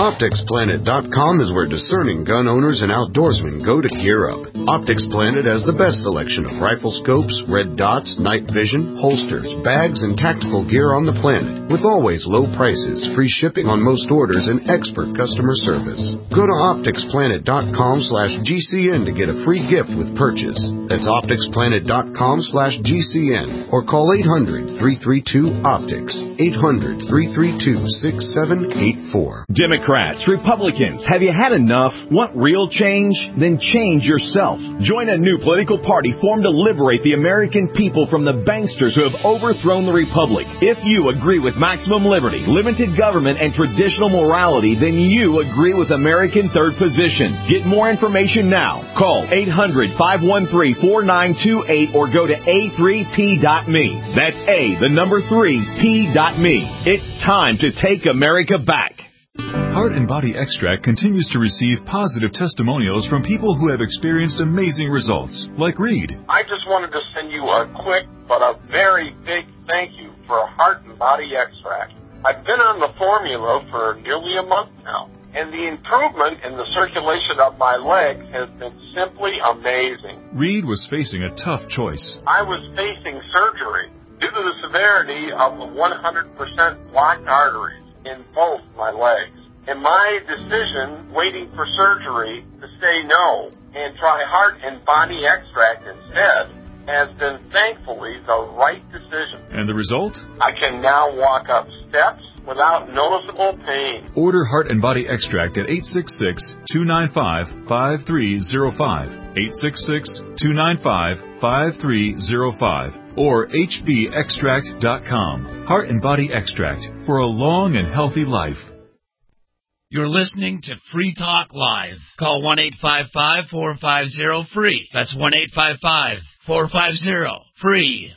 Optics Planet dot com is where discerning gun owners and outdoorsmen go to gear up. Optics Planet has the best selection of rifle scopes, red dots, night vision, holsters, bags, and tactical gear on the planet, with always low prices, free shipping on most orders, and expert customer service. Go to Optics Planet dot com slash G C N to get a free gift with purchase. That's Optics Planet dot com slash G C N or call eight hundred, three three two, optics, eight hundred, three three two, six seven eight four. Democrats, Republicans, have you had enough? Want real change? Then change yourself. Join a new political party formed to liberate the American people from the banksters who have overthrown the Republic. If you agree with maximum liberty, limited government, and traditional morality, then you agree with American Third Position. Get more information now. Call eight hundred, five one three, four nine two eight or go to A three P dot me. That's A, the number three, P dot me. It's time to take America back. Heart and Body Extract continues to receive positive testimonials from people who have experienced amazing results, like Reed. I just wanted to send you a quick but a very big thank you for Heart and Body Extract. I've been on the formula for nearly a month now, and the improvement in the circulation of my legs has been simply amazing. Reed was facing a tough choice. I was facing surgery due to the severity of the one hundred percent blocked arteries in both my legs. And my decision, waiting for surgery, to say no and try Heart and Body Extract instead, has been thankfully the right decision. And the result? I can now walk up steps without noticeable pain. Order Heart and Body Extract at eight six six, two nine five, five three zero five, eight six six, two nine five, five three zero five, or H B extract dot com. Heart and Body Extract for a long and healthy life. You're listening to Free Talk Live. Call one eight five five, four five zero, free. That's one eight five five, four five zero, free.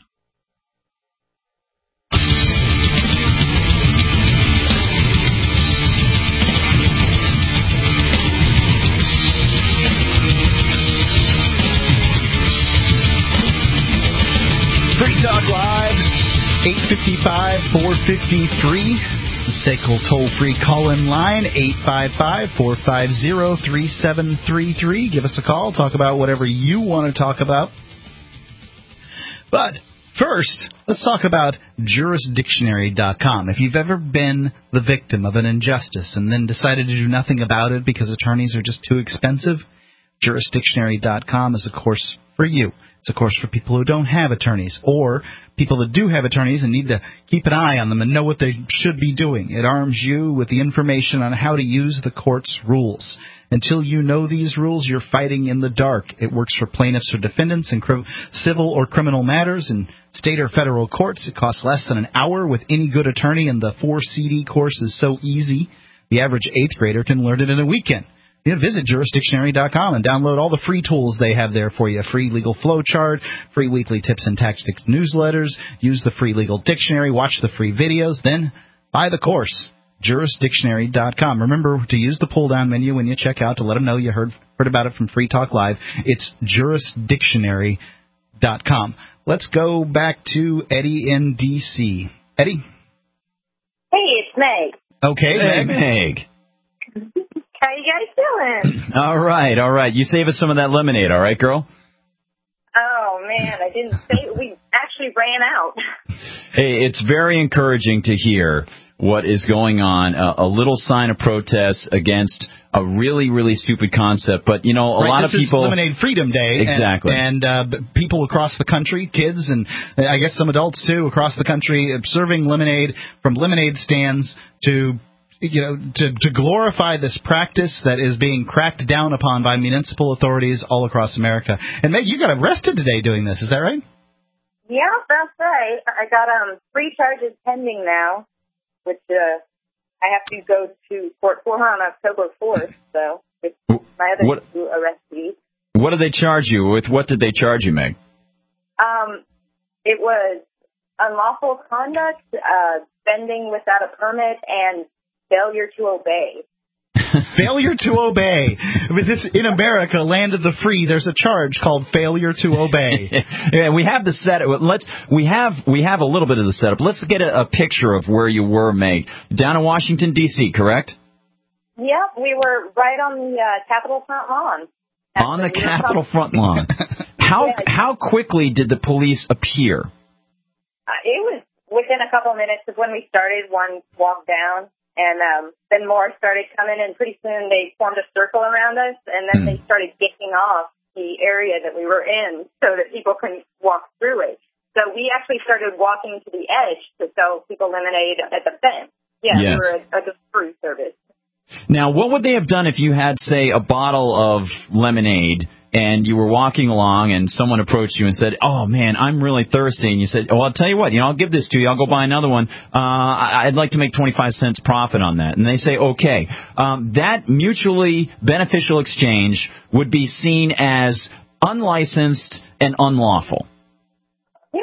Free Talk Live, eight five five, four five three. S A C L toll-free call-in line, eight five five, four five zero, three seven three three. Give us a call. Talk about whatever you want to talk about. But first, let's talk about Juris Dictionary dot com. If you've ever been the victim of an injustice and then decided to do nothing about it because attorneys are just too expensive, Juris Dictionary dot com is a course for you. It's a course for people who don't have attorneys or people that do have attorneys and need to keep an eye on them and know what they should be doing. It arms you with the information on how to use the court's rules. Until you know these rules, you're fighting in the dark. It works for plaintiffs or defendants in cr- civil or criminal matters in state or federal courts. It costs less than an hour with any good attorney, and the four C D course is so easy, the average eighth grader can learn it in a weekend. You know, visit Juris Dictionary dot com and download all the free tools they have there for you. Free legal flow chart, free weekly tips and tactics newsletters, use the free legal dictionary, watch the free videos, then buy the course. Juris Dictionary dot com. Remember to use the pull-down menu when you check out to let them know you heard heard about it from Free Talk Live. It's Juris Dictionary dot com. Let's go back to Eddie in D C Eddie? Hey, it's Meg. Okay, hey, Meg. Meg. How you guys doing? All right, all right. You save us some of that lemonade, all right, girl? Oh, man, I didn't say we actually ran out. Hey, it's very encouraging to hear what is going on, a, a little sign of protest against a really, really stupid concept. But, you know, a right, lot of people... This is Lemonade Freedom Day. Exactly. And, and uh, people across the country, kids, and I guess some adults, too, across the country, serving lemonade from lemonade stands to... you know, to, to glorify this practice that is being cracked down upon by municipal authorities all across America. And Meg, you got arrested today doing this, is that right? Yeah, that's right. I got um three charges pending now, which uh, I have to go to court for on October fourth. So it's my other what, two arrestees. What did they charge you with? What did they charge you, Meg? Um, it was unlawful conduct, uh, spending without a permit, and failure to obey. Failure to obey. I mean, this, in America, land of the free, there's a charge called failure to obey. Yeah, we have the set. Let's we have we have a little bit of the setup. Let's get a, a picture of where you were, Meg. Down in Washington D C, correct? Yep, we were right on the uh, Capitol front lawn. On the Capitol front lawn. How Yeah. how quickly did the police appear? Uh, it was within a couple of minutes of when we started. One walked down, and um, then more started coming, and pretty soon they formed a circle around us, and then Hmm. they started gating off the area that we were in so that people couldn't walk through it. So we actually started walking to the edge to sell people lemonade at the fence. Yeah, Yes. we were a, a delivery service. Now, what would they have done if you had, say, a bottle of lemonade and you were walking along and someone approached you and said, oh, man, I'm really thirsty, and you said, oh, I'll tell you what, you know, I'll give this to you. I'll go buy another one. Uh, I- I'd like to make twenty-five cents profit on that. And they say, okay. Um, that mutually beneficial exchange would be seen as unlicensed and unlawful. Yeah.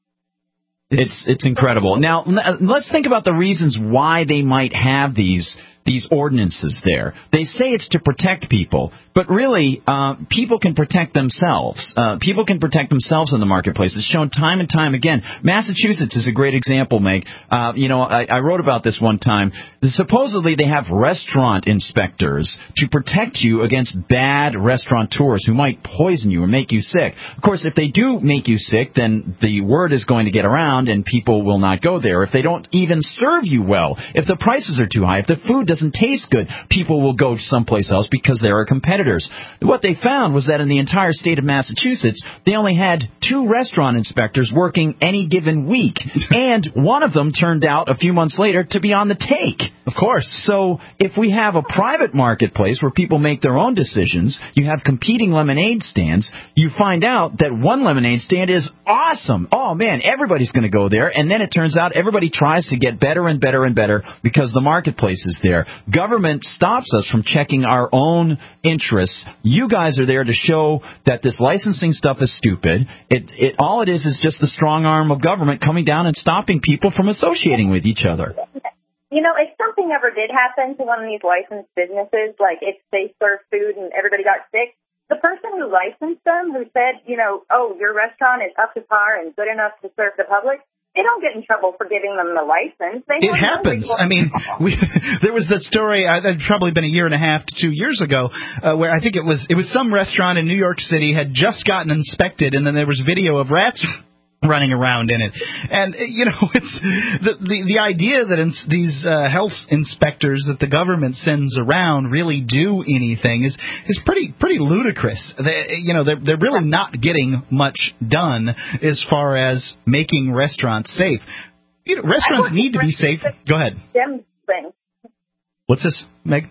It's it's incredible. Now, l- let's think about the reasons why they might have these these ordinances there. They say it's to protect people, but really, uh, people can protect themselves. Uh, people can protect themselves in the marketplace. It's shown time and time again. Massachusetts is a great example, Meg. Uh, you know, I, I wrote about this one time. Supposedly, they have restaurant inspectors to protect you against bad restaurateurs who might poison you or make you sick. Of course, if they do make you sick, then the word is going to get around and people will not go there. If they don't even serve you well, if the prices are too high, if the food doesn't taste good, people will go someplace else because there are competitors. What they found was that in the entire state of Massachusetts, they only had two restaurant inspectors working any given week, and one of them turned out a few months later to be on the take. Of course. So if we have a private marketplace where people make their own decisions, you have competing lemonade stands, you find out that one lemonade stand is awesome. Oh, man, everybody's going to go there. And then it turns out everybody tries to get better and better and better because the marketplace is there. Government stops us from checking our own interests. You guys are there to show that this licensing stuff is stupid. It, it all it is is just the strong arm of government coming down and stopping people from associating with each other. You know, if something ever did happen to one of these licensed businesses, like if they served food and everybody got sick, the person who licensed them, who said, you know, oh, your restaurant is up to par and good enough to serve the public, they don't get in trouble for giving them the license. They It happens. I mean, we, there was that story. Uh, that had probably been a year and a half to two years ago, uh, where I think it was it was some restaurant in New York City had just gotten inspected, and then there was video of rats running around in it. And, you know, it's the the, the idea that ins- these uh, health inspectors that the government sends around really do anything is is pretty pretty ludicrous. They, you know, they're, they're really not getting much done as far as making restaurants safe. You know, restaurants need to be safe. Go ahead. Them thing. What's this, Meg?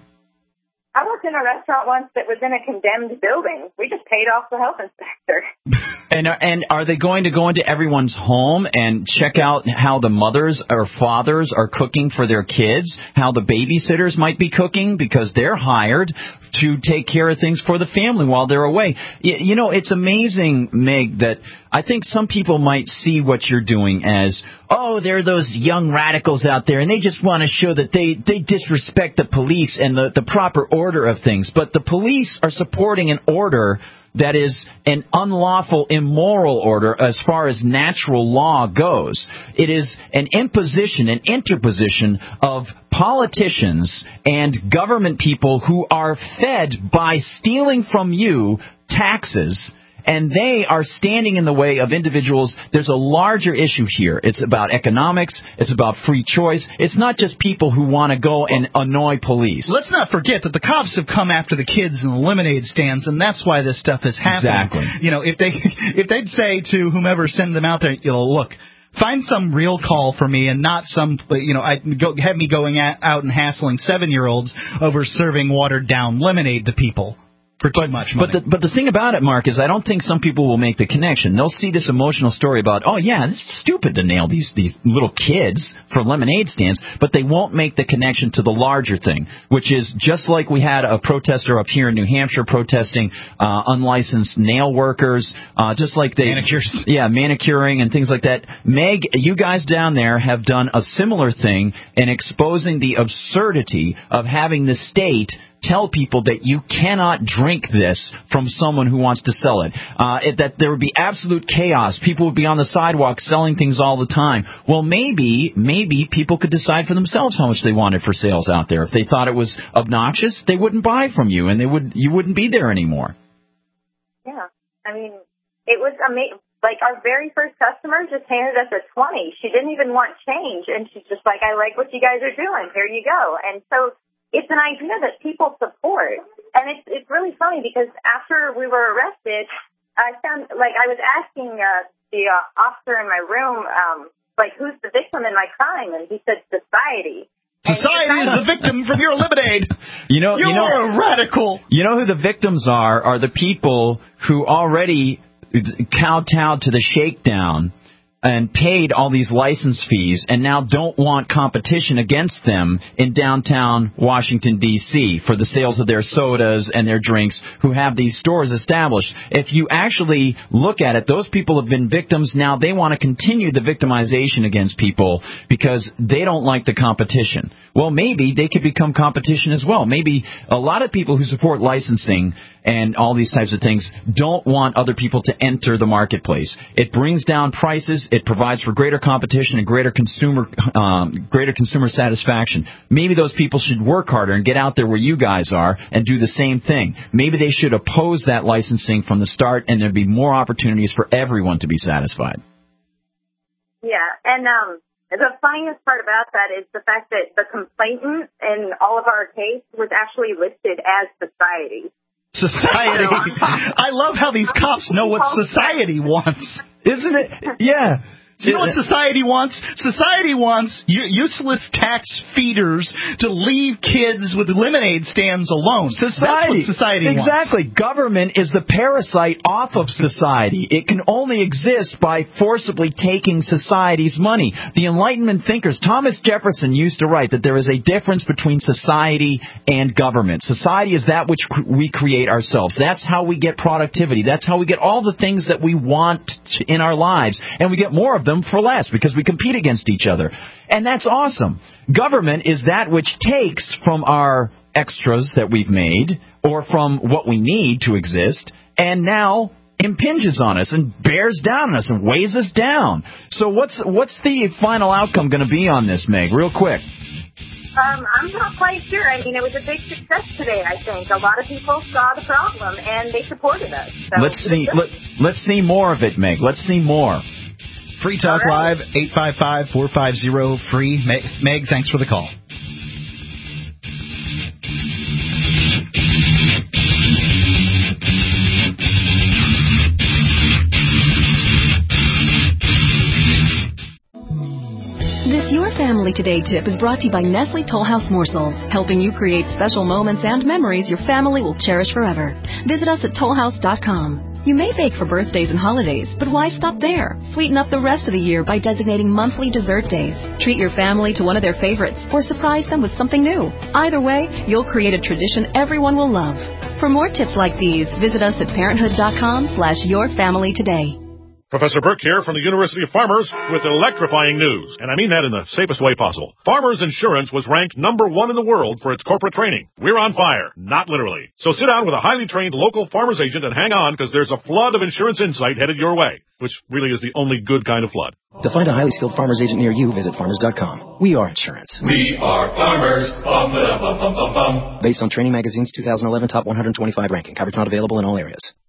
I worked in a restaurant once that was in a condemned building. We just paid off the health inspector. And are, and are they going to go into everyone's home and check out how the mothers or fathers are cooking for their kids, how the babysitters might be cooking because they're hired to take care of things for the family while they're away? You, you know, it's amazing, Meg, that I think some people might see what you're doing as, oh, there are those young radicals out there, and they just want to show that they, they disrespect the police and the, the proper order of things. But the police are supporting an order that is an unlawful, immoral order as far as natural law goes. It is an imposition, an interposition of politicians and government people who are fed by stealing from you taxes, and they are standing in the way of individuals. There's a larger issue here. It's about economics. It's about free choice. It's not just people who want to go and annoy police. Let's not forget that the cops have come after the kids in the lemonade stands, and that's why this stuff is happening. Exactly. You know, if they if they'd say to whomever send them out there, you know, look, find some real call for me and not some, you know, I go have me going at, out and hassling seven-year-olds over serving watered-down lemonade to people. For too much money. But the, but the thing about it, Mark, is I don't think some people will make the connection. They'll see this emotional story about, oh, yeah, it's stupid to nail these, these little kids for lemonade stands, but they won't make the connection to the larger thing, which is just like we had a protester up here in New Hampshire protesting uh, unlicensed nail workers, uh, just like they... Manicures. Yeah, manicuring and things like that. Meg, you guys down there have done a similar thing in exposing the absurdity of having the state tell people that you cannot drink this from someone who wants to sell it. Uh, it that there would be absolute chaos. People would be on the sidewalk selling things all the time. Well, maybe, maybe people could decide for themselves how much they wanted for sales out there. If they thought it was obnoxious, they wouldn't buy from you, and they would you wouldn't be there anymore. Yeah, I mean, it was amazing. Like, our very first customer just handed us a twenty. She didn't even want change, and she's just like, I like what you guys are doing. Here you go. And so it's an idea that people support. And it's it's really funny because after we were arrested, I found, like, I was asking uh, the uh, officer in my room, um, like, who's the victim in my crime? And he said, society. Society is the victim from your lemonade. You know, You're you know, a radical. You know who the victims are? Are the people who already kowtowed to the shakedown and paid all these license fees and now don't want competition against them in downtown Washington, D C for the sales of their sodas and their drinks, who have these stores established. If you actually look at it, those people have been victims. Now they want to continue the victimization against people because they don't like the competition. Well, maybe they could become competition as well. Maybe a lot of people who support licensing and all these types of things don't want other people to enter the marketplace. It brings down prices. It provides for greater competition and greater consumer um, greater consumer satisfaction. Maybe those people should work harder and get out there where you guys are and do the same thing. Maybe they should oppose that licensing from the start, and there'd be more opportunities for everyone to be satisfied. Yeah, and um, the funniest part about that is the fact that the complainant in all of our case was actually listed as society. Society. I love how these cops know what society wants. Isn't it? Yeah. You know what society wants? Society wants useless tax feeders to leave kids with lemonade stands alone. Society. That's what society exactly. wants. Exactly. Government is the parasite off of society. It can only exist by forcibly taking society's money. The Enlightenment thinkers, Thomas Jefferson used to write that there is a difference between society and government. Society is that which we create ourselves. That's how we get productivity. That's how we get all the things that we want in our lives. And we get more of them for less because we compete against each other. And that's awesome. Government is that which takes from our extras that we've made or from what we need to exist and now impinges on us and bears down on us and weighs us down. So what's what's the final outcome going to be on this, Meg? Real quick. Um, I'm not quite sure. I mean, it was a big success today, I think. A lot of people saw the problem and they supported us. So let's see let, let's see more of it, Meg. Let's see more. Free Talk right. Live, eight five five, four five zero, free. Meg, Meg, thanks for the call. This Your Family Today tip is brought to you by Nestle Toll House Morsels, helping you create special moments and memories your family will cherish forever. Visit us at toll house dot com. You may bake for birthdays and holidays, but why stop there? Sweeten up the rest of the year by designating monthly dessert days. Treat your family to one of their favorites or surprise them with something new. Either way, you'll create a tradition everyone will love. For more tips like these, visit us at parenthood dot com slash your family today. Professor Burke here from the University of Farmers with electrifying news, and I mean that in the safest way possible. Farmers Insurance was ranked number one in the world for its corporate training. We're on fire, not literally. So sit down with a highly trained local farmers agent and hang on, because there's a flood of insurance insight headed your way, which really is the only good kind of flood. To find a highly skilled farmers agent near you, visit farmers dot com. We are insurance. We are farmers. Bum, ba, bum, bum, bum, bum. Based on Training Magazine's two thousand eleven Top one hundred twenty-five ranking. Coverage not available in all areas.